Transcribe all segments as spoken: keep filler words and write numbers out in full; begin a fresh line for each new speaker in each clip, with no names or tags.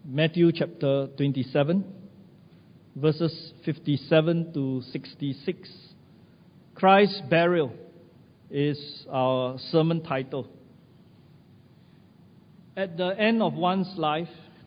Matthew chapter twenty-seven, verses fifty-seven to sixty-six. Christ's burial is our sermon title. At the end of one's life,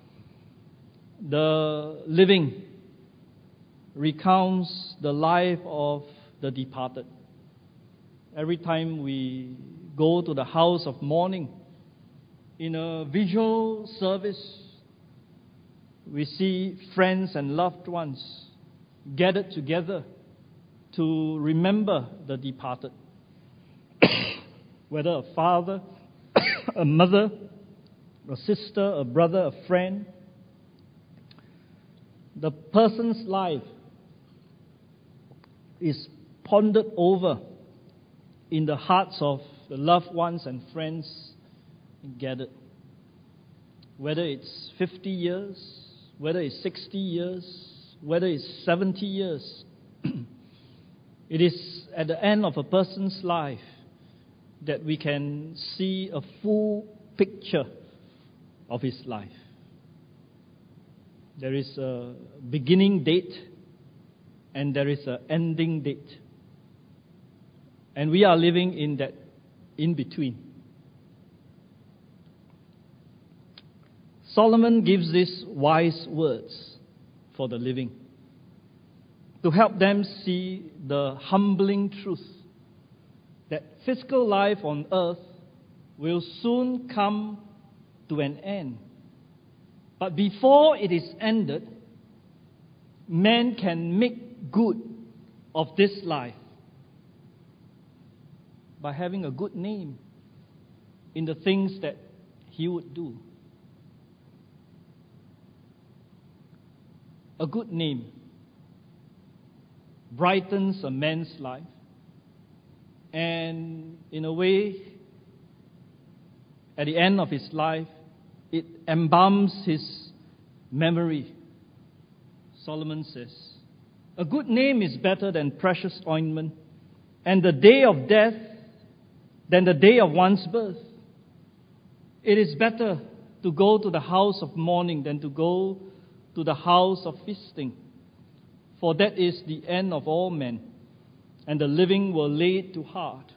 the living recounts the life of the departed. Every time we go to the house of mourning, in a visual service, we see friends and loved ones gathered together to remember the departed. Whether a father, a mother, a sister, a brother, a friend, the person's life is pondered over in the hearts of the loved ones and friends gathered. Whether it's fifty years, whether it's sixty years, whether it's seventy years, it is at the end of a person's life that we can see a full picture of his life. There is a beginning date and there is an ending date. And we are living in that in-between. Solomon gives these wise words for the living to help them see the humbling truth that physical life on earth will soon come to an end. But before it is ended, man can make good of this life by having a good name in the things that he would do. A good name brightens a man's life, and in a way, at the end of his life, it embalms his memory. Solomon says, a good name is better than precious ointment, and the day of death than the day of one's birth. It is better to go to the house of mourning than to go to the house of feasting, for that is the end of all men, and the living will lay it to heart.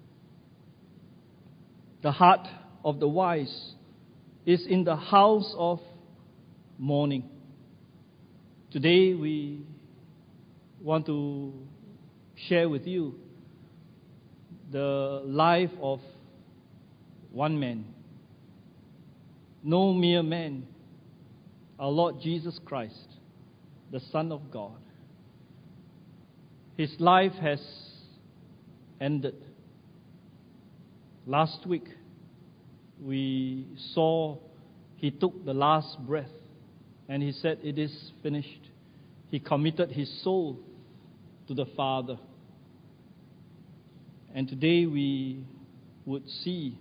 The heart of the wise is in the house of mourning. Today we want to share with you the life of one man, no mere man, our Lord Jesus Christ, the Son of God. His life has ended. Last week, we saw he took the last breath and he said, "It is finished." He committed his soul to the Father. And today we would see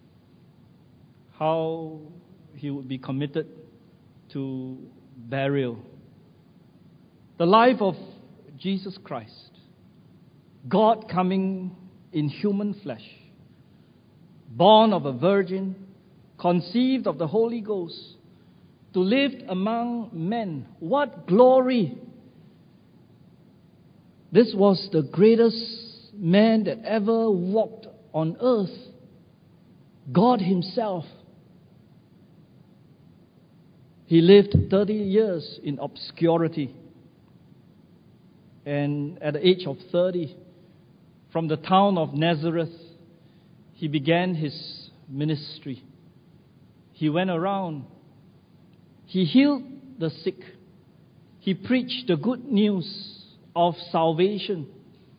how he would be committed to burial. The life of Jesus Christ, God coming in human flesh, born of a virgin, conceived of the Holy Ghost, to live among men. What glory! This was the greatest man that ever walked on earth, God Himself. He lived thirty years in obscurity. And at the age of thirty, from the town of Nazareth, he began his ministry. He went around. He healed the sick. He preached the good news of salvation.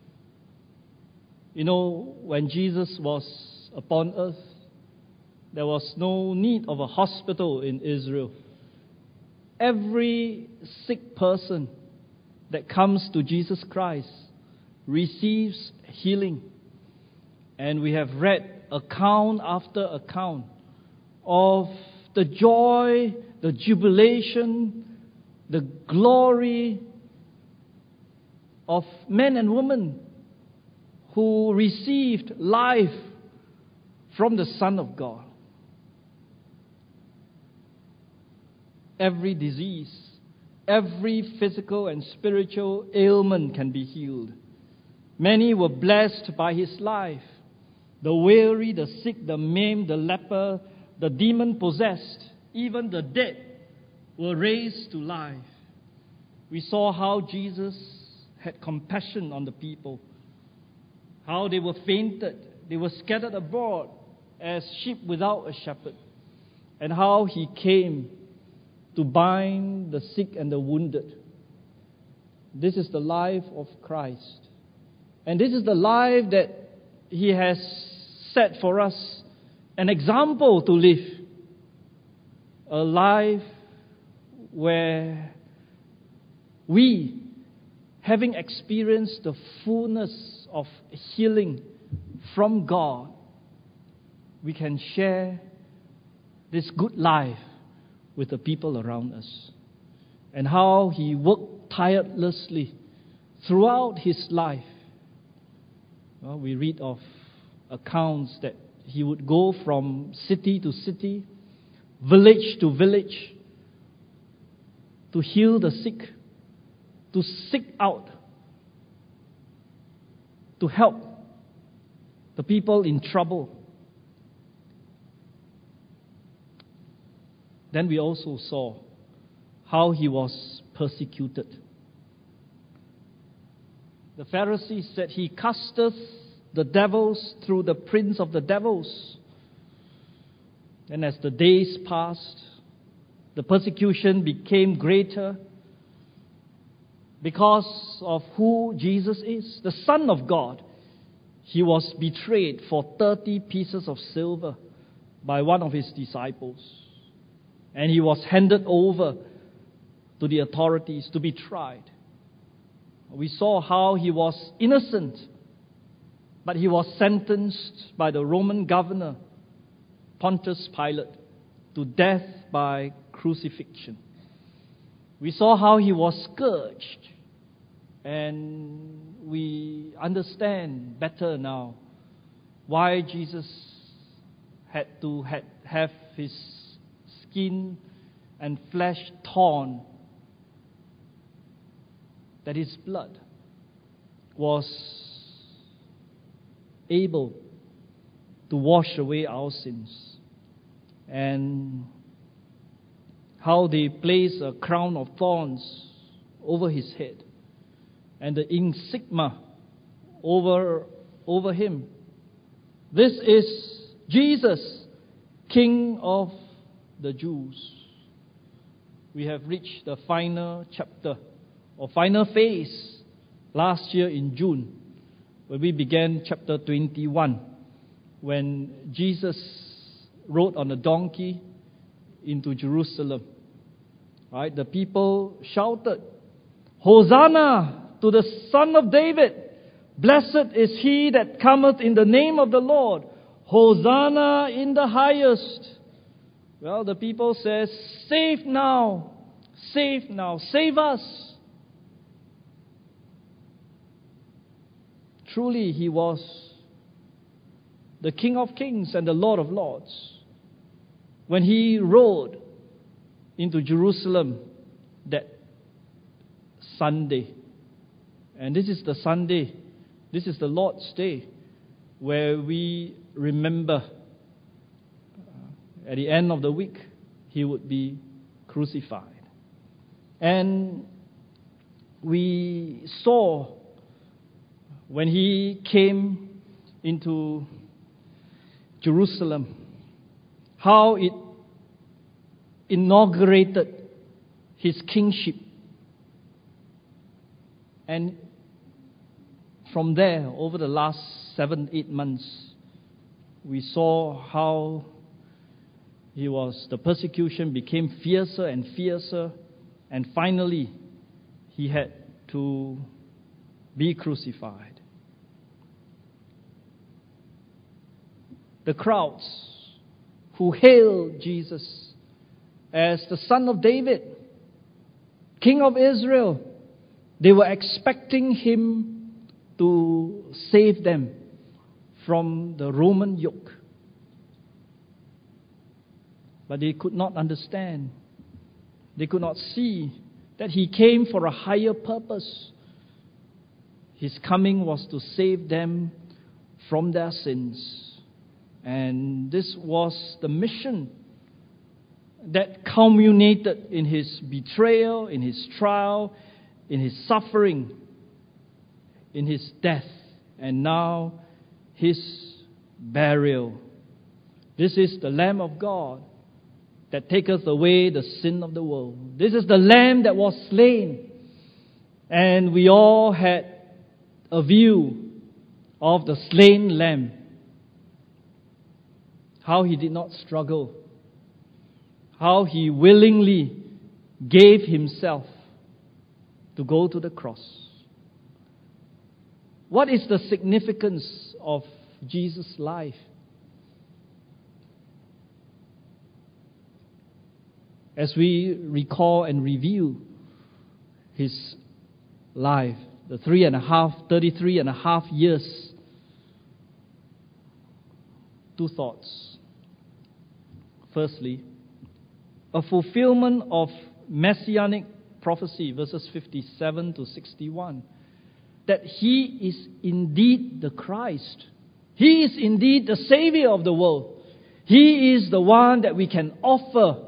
You know, when Jesus was upon earth, there was no need of a hospital in Israel. Every sick person that comes to Jesus Christ receives healing. And we have read account after account of the joy, the jubilation, the glory of men and women who received life from the Son of God. every disease, every physical and spiritual ailment can be healed. Many were blessed by his life. The weary, the sick, the maimed, the leper, the demon-possessed, even the dead were raised to life. We saw how Jesus had compassion on the people, how they were fainted, they were scattered abroad as sheep without a shepherd, and how he came to bind the sick and the wounded. This is the life of Christ. And this is the life that he has set for us, an example to live. A life where we, having experienced the fullness of healing from God, we can share this good life with the people around us. And how he worked tirelessly throughout his life. Well, we read of accounts that he would go from city to city, village to village, to heal the sick, to seek out, to help the people in trouble. Then we also saw how he was persecuted. The Pharisees said, he casteth the devils through the prince of the devils. And as the days passed, the persecution became greater because of who Jesus is, the Son of God. He was betrayed for thirty pieces of silver by one of his disciples. And he was handed over to the authorities to be tried. We saw how he was innocent, but he was sentenced by the Roman governor, Pontius Pilate, to death by crucifixion. We saw how he was scourged, and we understand better now why Jesus had to had, have his skin and flesh torn, that his blood was able to wash away our sins, and how they place a crown of thorns over his head and the insignia over, over him. This is Jesus, King of the Jews. We have reached the final chapter or final phase last year in June, where we began chapter twenty-one, when Jesus rode on a donkey into Jerusalem. Right? The people shouted, Hosanna to the Son of David! Blessed is he that cometh in the name of the Lord! Hosanna in the highest! Well, the people says, save now! Save now! Save us! Truly, he was the King of Kings and the Lord of Lords when he rode into Jerusalem that Sunday. And this is the Sunday, this is the Lord's Day, where we remember at the end of the week, he would be crucified. And we saw when he came into Jerusalem, how it inaugurated his kingship. And from there, over the last seven, eight months, we saw how he was, the persecution became fiercer and fiercer, and finally, he had to be crucified. The crowds who hailed Jesus as the Son of David, King of Israel, they were expecting him to save them from the Roman yoke. But they could not understand They could not see that He came for a higher purpose. His coming was to save them from their sins. And this was the mission that culminated in His betrayal, in His trial, in His suffering, in His death, and now His burial. This is the Lamb of God that taketh away the sin of the world. This is the Lamb that was slain. And we all had a view of the slain Lamb. How He did not struggle. How He willingly gave Himself to go to the cross. What is the significance of Jesus' life? As we recall and review His life, the three and a half, thirty-three and a half years, two thoughts. Firstly, a fulfillment of messianic prophecy, verses fifty-seven to sixty-one, that He is indeed the Christ. He is indeed the Savior of the world. He is the one that we can offer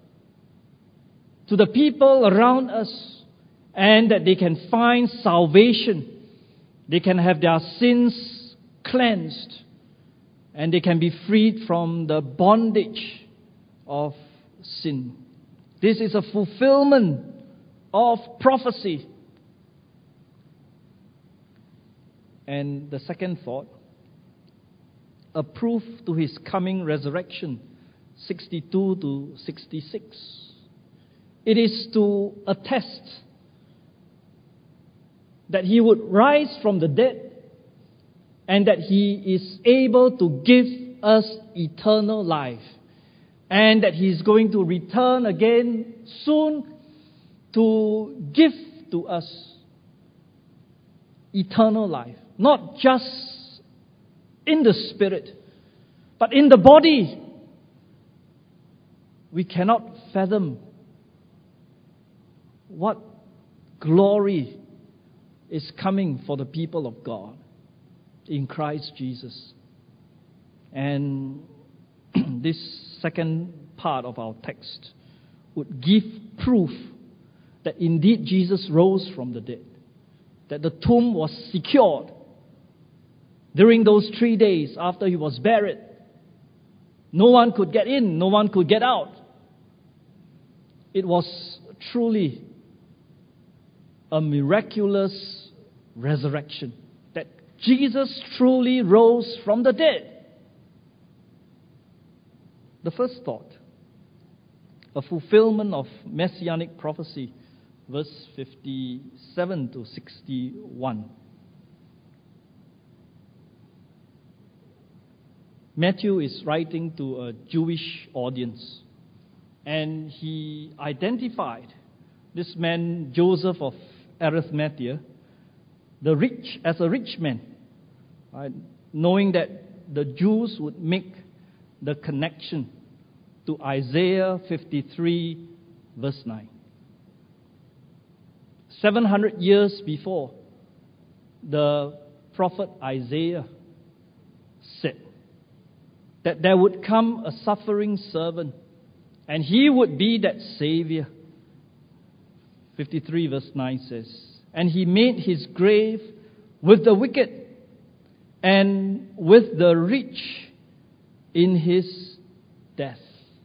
to the people around us, and that they can find salvation. They can have their sins cleansed, and they can be freed from the bondage of sin. This is a fulfillment of prophecy. And the second thought, a proof to His coming resurrection, sixty-two to sixty-six. It is to attest that He would rise from the dead and that He is able to give us eternal life, and that He is going to return again soon to give to us eternal life, not just in the spirit, but in the body. We cannot fathom what glory is coming for the people of God in Christ Jesus. And this second part of our text would give proof that indeed Jesus rose from the dead, that the tomb was secured during those three days after He was buried. No one could get in, no one could get out. It was truly a miraculous resurrection, that Jesus truly rose from the dead. The first thought, a fulfillment of messianic prophecy, verse fifty-seven to sixty-one. Matthew is writing to a Jewish audience, and he identified this man Joseph of Arimathea, the rich, as a rich man, right? Knowing that the Jews would make the connection to Isaiah fifty-three, verse nine. Seven hundred years before, the prophet Isaiah said that there would come a suffering servant, and He would be that Savior. fifty-three verse nine says, and He made His grave with the wicked and with the rich in His death.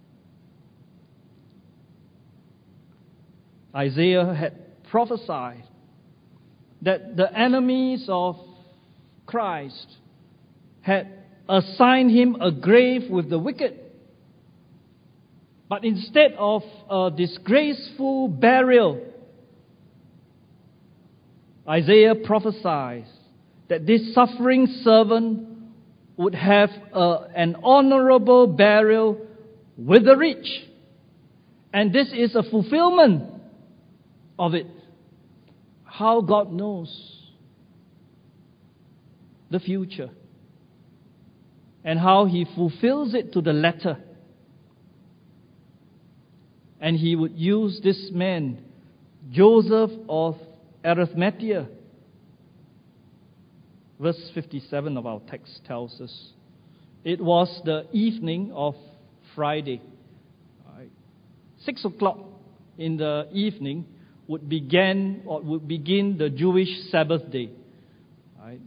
Isaiah had prophesied that the enemies of Christ had assigned Him a grave with the wicked. But instead of a disgraceful burial, Isaiah prophesies that this suffering servant would have a, an honorable burial with the rich. And this is a fulfillment of it. How God knows the future and how He fulfills it to the letter. And he would use this man, Joseph of Arimathea. Verse fifty-seven of our text tells us, it was the evening of Friday. Right. Six o'clock in the evening would begin or would begin the Jewish Sabbath day. Right.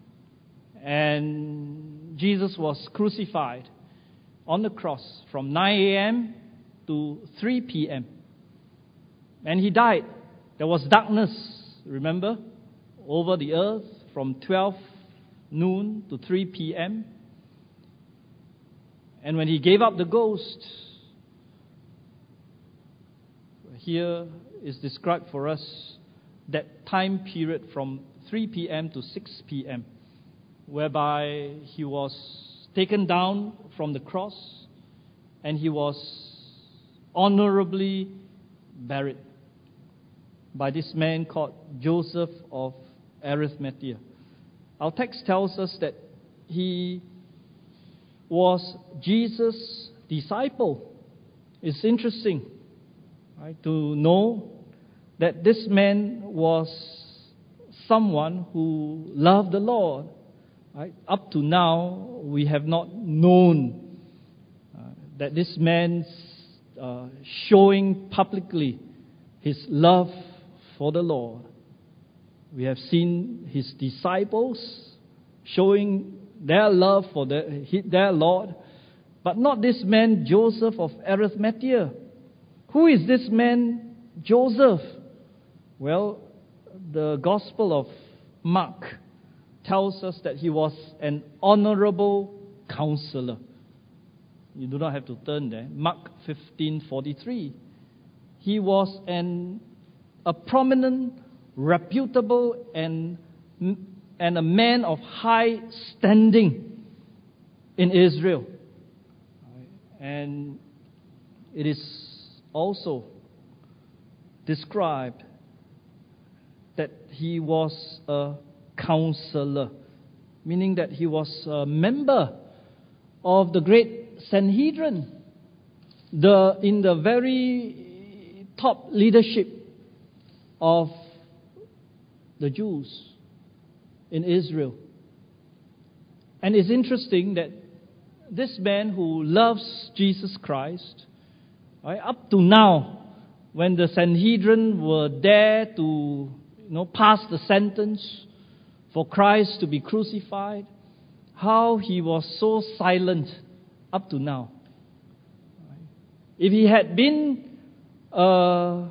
And Jesus was crucified on the cross from nine a.m. to three p.m. And he died. There was darkness, remember, over the earth from twelve noon to three p.m. And when he gave up the ghost, here is described for us that time period from three p.m. to six p.m., whereby he was taken down from the cross and he was honorably buried by this man called Joseph of Arimathea. Our text tells us that he was Jesus' disciple. It's interesting, right, to know that this man was someone who loved the Lord. Right? Up to now, we have not known uh, that this man uh, showing publicly his love for the Lord. We have seen his disciples showing their love for their, their Lord, but not this man Joseph of Arimathea. Who is this man Joseph? Well, the Gospel of Mark tells us that he was an honorable counselor. You do not have to turn there. Mark fifteen forty-three. He was an a prominent, reputable, and and a man of high standing in Israel. And it is also described that he was a counselor, meaning that he was a member of the great Sanhedrin, the in the very top leadership of the Jews in Israel. And it's interesting that this man who loves Jesus Christ, right, up to now, when the Sanhedrin were there to, you know, pass the sentence for Christ to be crucified, how he was so silent up to now. If he had been a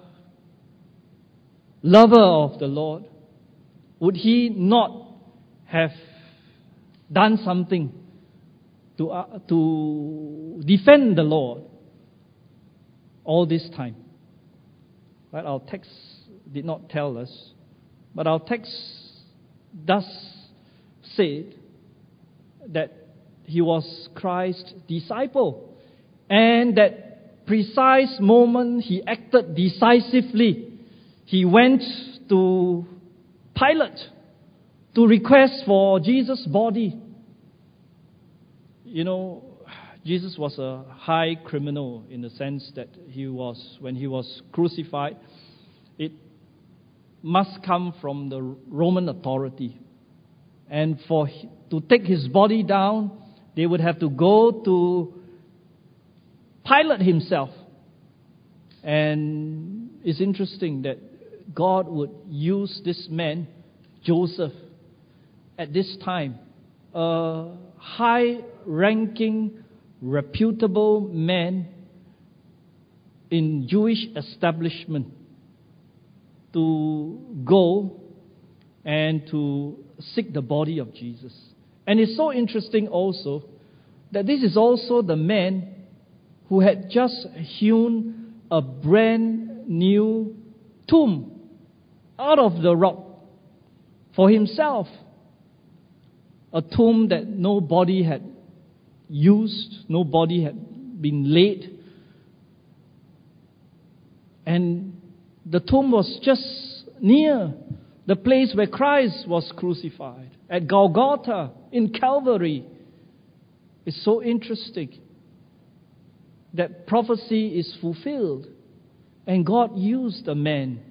lover of the Lord, would he not have done something to uh, to defend the Lord all this time? Right? Our text did not tell us, but our text does say that he was Christ's disciple, and that precise moment he acted decisively. He went to Pilate to request for Jesus' body. You know, Jesus was a high criminal in the sense that he was, when he was crucified, it must come from the Roman authority. And for to take his body down, they would have to go to Pilate himself. And it's interesting that God would use this man, Joseph, at this time, a high-ranking, reputable man in Jewish establishment, to go and to seek the body of Jesus. And it's so interesting also that this is also the man who had just hewn a brand new tomb out of the rock for himself. A tomb that no body had used, no body had been laid. And the tomb was just near the place where Christ was crucified, at Golgotha, in Calvary. It's so interesting that prophecy is fulfilled. And God used the man.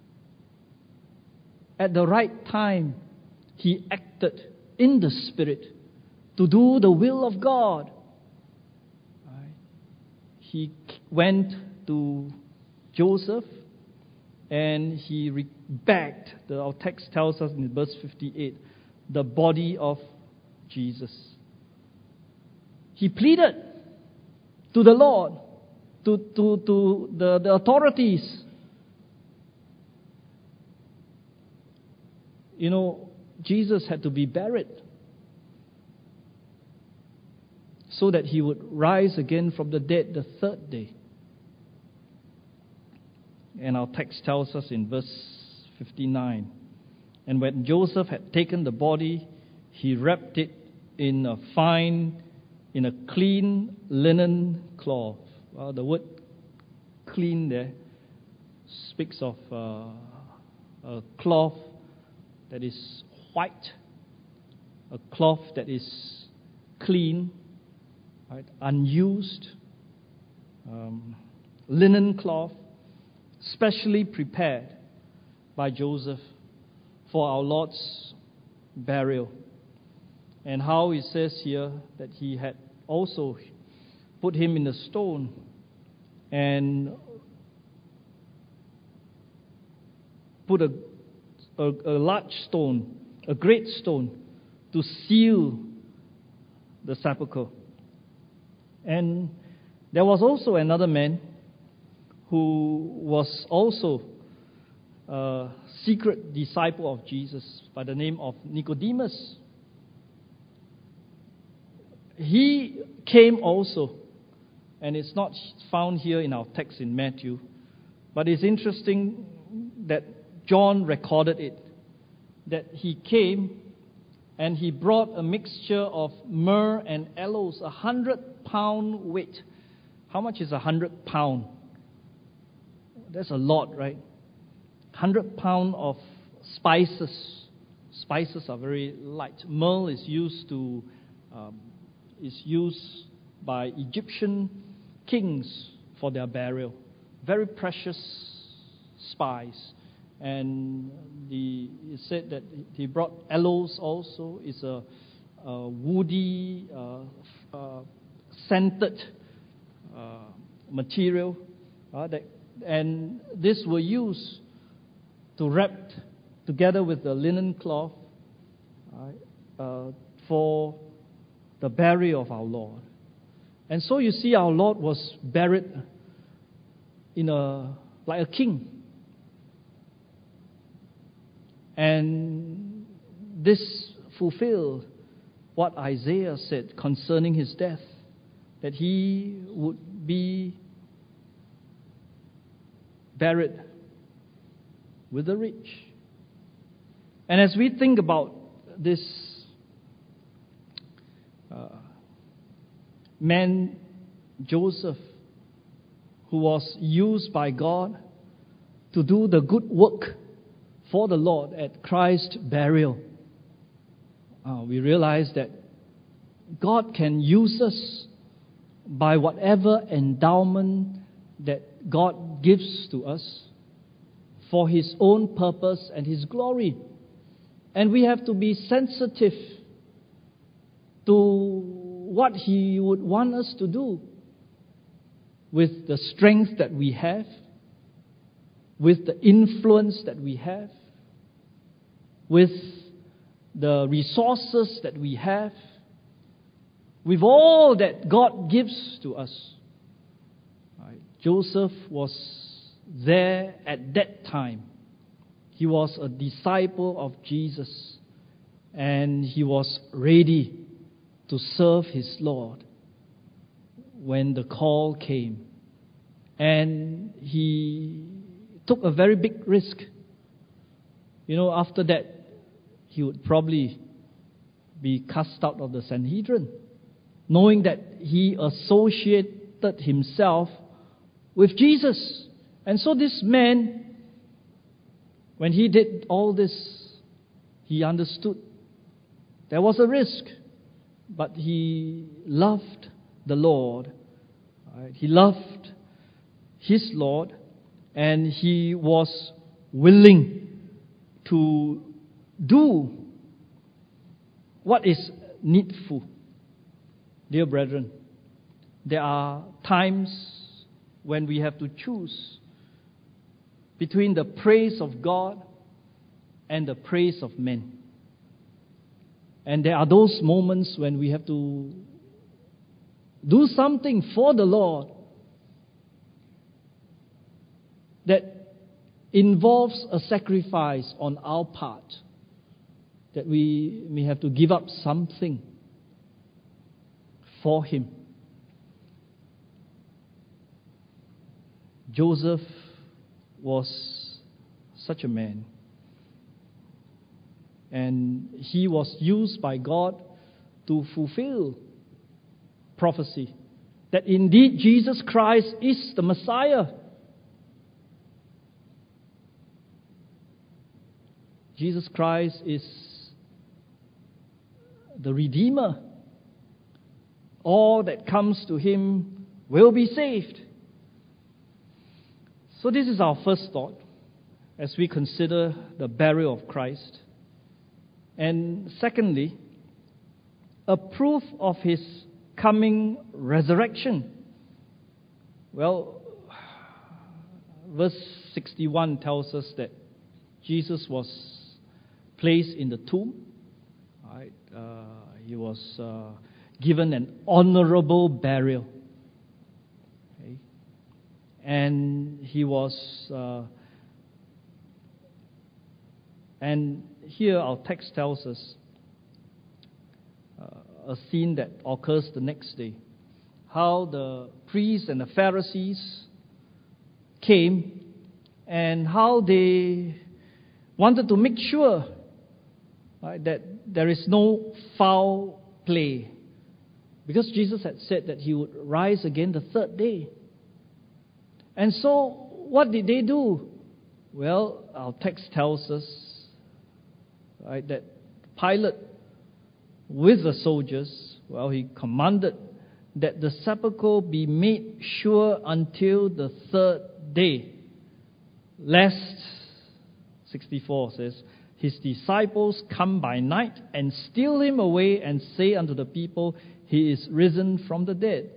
At the right time, he acted in the Spirit to do the will of God. Right. He went to Joseph and he re- begged, the, our text tells us in verse fifty-eight, the body of Jesus. He pleaded to the Lord, to, to, to the, the authorities. You know, Jesus had to be buried so that he would rise again from the dead the third day. And our text tells us in verse fifty-nine, and when Joseph had taken the body, he wrapped it in a fine, in a clean linen cloth. Well, the word clean there speaks of uh, a cloth that is white, a cloth that is clean, right, unused, um, linen cloth, specially prepared by Joseph for our Lord's burial. And how it says here that he had also put him in a stone and put a, a, a large stone, a great stone, to seal the sepulchre. And there was also another man who was also a secret disciple of Jesus by the name of Nicodemus. He came also, and it's not found here in our text in Matthew, but it's interesting that John recorded it, that he came and he brought a mixture of myrrh and aloes, a hundred pound weight. How much is a hundred pound? That's a lot, right? Hundred pound of spices. Spices are very light. Myrrh is used to um, is used by Egyptian kings for their burial. Very precious spice. And the, it said that he brought aloes also. It's a, a woody, uh, uh, scented uh, material. Uh, that, and this were used to wrap together with the linen cloth uh, uh, for the burial of our Lord. And so you see, our Lord was buried in a like a king. And this fulfilled what Isaiah said concerning his death, that he would be buried with the rich. And as we think about this uh, man, Joseph, who was used by God to do the good work for the Lord at Christ's burial, uh, we realize that God can use us by whatever endowment that God gives to us for His own purpose and His glory. And we have to be sensitive to what He would want us to do with the strength that we have, with the influence that we have, with the resources that we have, with all that God gives to us. Right. Joseph was there at that time. He was a disciple of Jesus, and he was ready to serve his Lord when the call came. And he took a very big risk. You know, after that, he would probably be cast out of the Sanhedrin, knowing that he associated himself with Jesus. And so this man, when he did all this, he understood there was a risk, but he loved the Lord. Right? He loved his Lord, and he was willing to do what is needful. Dear brethren, there are times when we have to choose between the praise of God and the praise of men. And there are those moments when we have to do something for the Lord that involves a sacrifice on our part, that we may have to give up something for Him. Joseph was such a man, and he was used by God to fulfill prophecy that indeed Jesus Christ is the Messiah. Jesus Christ is the Redeemer. All that comes to Him will be saved. So this is our first thought as we consider the burial of Christ. And secondly, a proof of His coming resurrection. Well, verse sixty-one tells us that Jesus was placed in the tomb. Right? Uh, he was uh, given an honorable burial. Okay? And he was, uh, and here our text tells us uh, a scene that occurs the next day. How the priests and the Pharisees came and how they wanted to make sure right, that there is no foul play. Because Jesus had said that He would rise again the third day. And so, what did they do? Well, our text tells us right, that Pilate, with the soldiers, well, he commanded that the sepulchre be made sure until the third day, lest, sixty-four says, His disciples come by night and steal Him away and say unto the people, He is risen from the dead.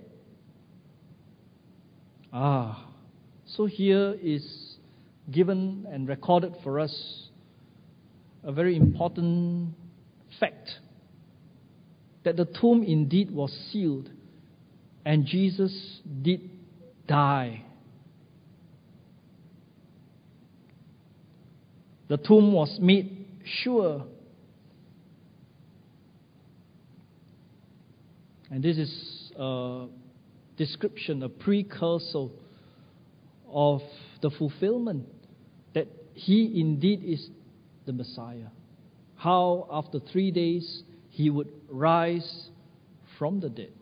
Ah, so here is given and recorded for us a very important fact, that the tomb indeed was sealed and Jesus did die. The tomb was made sure. And this is a description, a precursor of the fulfillment that He indeed is the Messiah. How after three days He would rise from the dead.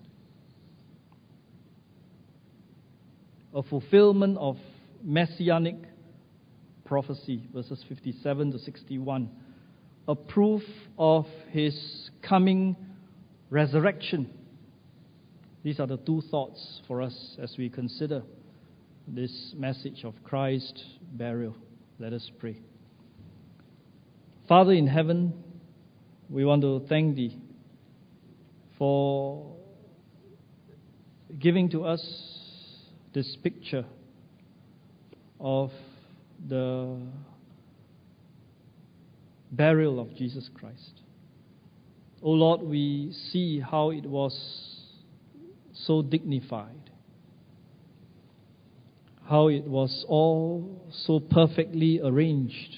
A fulfillment of messianic prophecy, verses fifty-seven to sixty-one. A proof of His coming resurrection. These are the two thoughts for us as we consider this message of Christ's burial. Let us pray. Father in heaven, we want to thank Thee for giving to us this picture of the burial of Jesus Christ. O Lord, we see how it was so dignified, how it was all so perfectly arranged,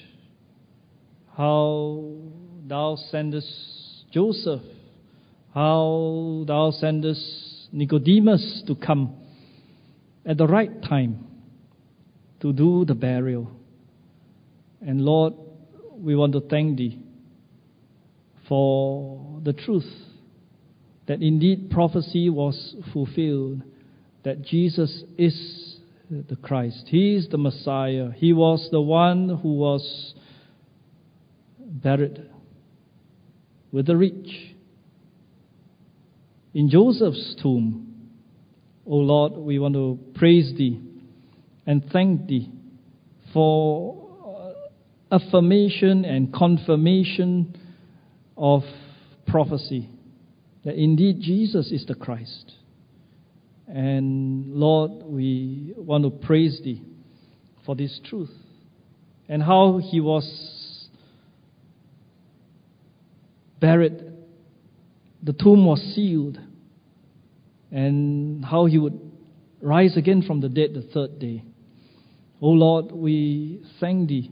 how Thou sendest Joseph, how Thou sendest Nicodemus to come at the right time to do the burial. And Lord, we want to thank Thee for the truth that indeed prophecy was fulfilled, that Jesus is the Christ. He is the Messiah. He was the one who was buried with the rich in Joseph's tomb. O Lord, we want to praise Thee and thank Thee for affirmation and confirmation of prophecy, that indeed Jesus is the Christ. And Lord, we want to praise Thee for this truth, and how He was buried, the tomb was sealed, and how He would rise again from the dead the third day. O Lord, we thank Thee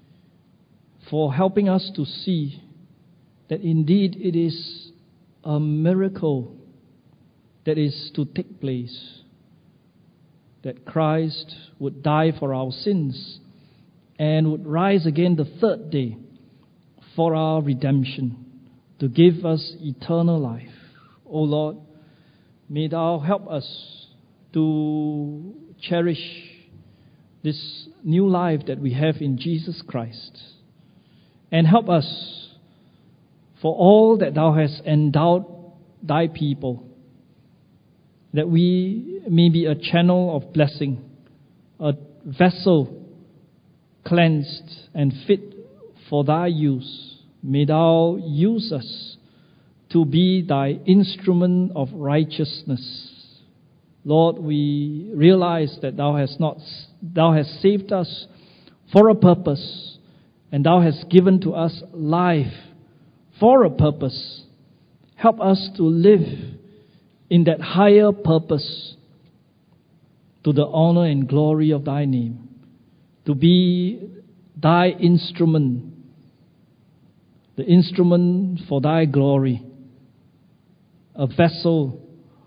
for helping us to see that indeed it is a miracle that is to take place, that Christ would die for our sins and would rise again the third day for our redemption, to give us eternal life. O Lord, may Thou help us to cherish this new life that we have in Jesus Christ, and help us for all that Thou hast endowed Thy people, that we may be a channel of blessing, a vessel cleansed and fit for Thy use. May Thou use us to be Thy instrument of righteousness. Lord, we realize that Thou hast not, Thou hast saved us for a purpose, and Thou hast given to us life for a purpose. Help us to live in that higher purpose, to the honor and glory of Thy name, to be Thy instrument, the instrument for Thy glory, a vessel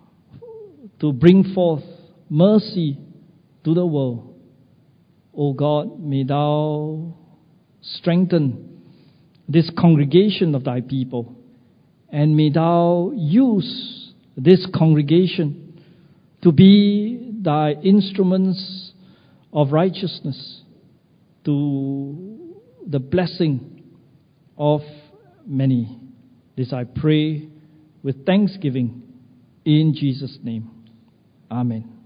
to bring forth mercy to the world. O God, may Thou strengthen this congregation of Thy people, and may Thou use this congregation to be Thy instruments of righteousness, to the blessing of many. This I pray with thanksgiving in Jesus' name. Amen.